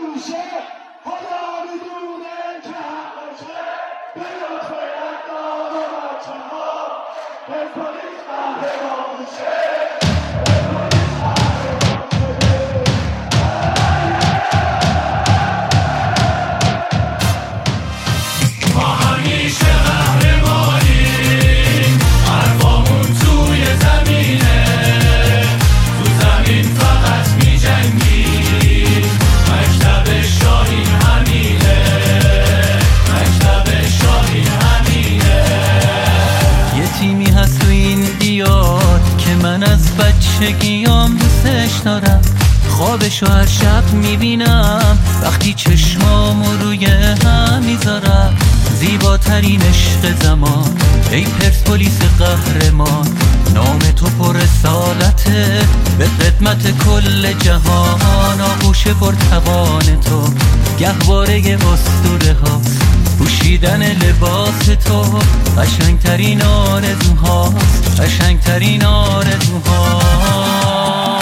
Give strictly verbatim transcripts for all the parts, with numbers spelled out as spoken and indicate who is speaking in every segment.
Speaker 1: میشه خدا میدونه که حقشه به لطف اقدام بچه ها پرسپولیس قهرمان میشه پرسپولیس قهرمان شده ما همیشه قهرمانیم حرفامون توی زمینه تو زمین فقط می‌جنگیم مکتب شاهین همینه مکتب شاهین همینه
Speaker 2: یه تیمی هست تو این دیار که من از بچگیام دوستش دارم خوابشو هر شب میبینم وقتی چشمامو روی هم میذارم زیباترین عشق زمان ای پرسپولیس قهرمان نام تو پر رسالته به خدمت کل جهان آغوش پرتوان تو گهواره اسطوره هاست پوشیدن لباس تو قشنگترین آرزوهاست قشنگترین آرزوهاست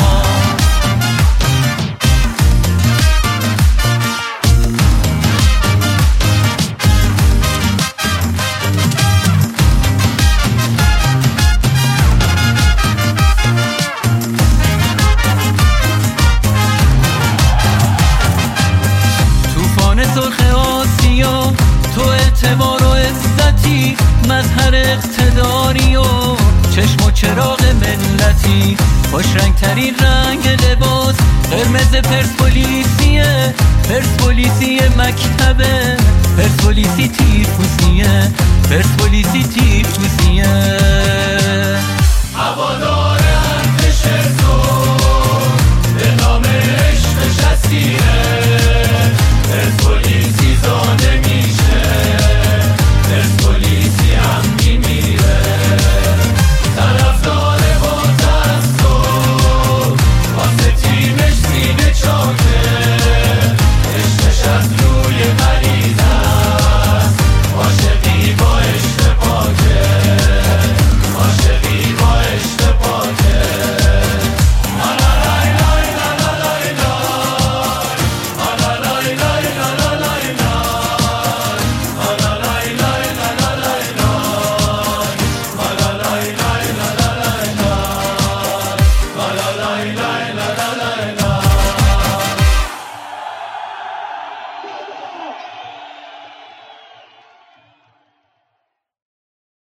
Speaker 2: سرخ آسیا تو اعتبار و عزتی مظهر اقتداری و چشم و چراغ ملتی خوش رنگ ترین رنگ لباس قرمز پرسپولیسیه پرسپولیسی مکتبه پرسپولیسی تیفوسیه پرسپولیسی تیفوسیه
Speaker 1: هوادار ارتش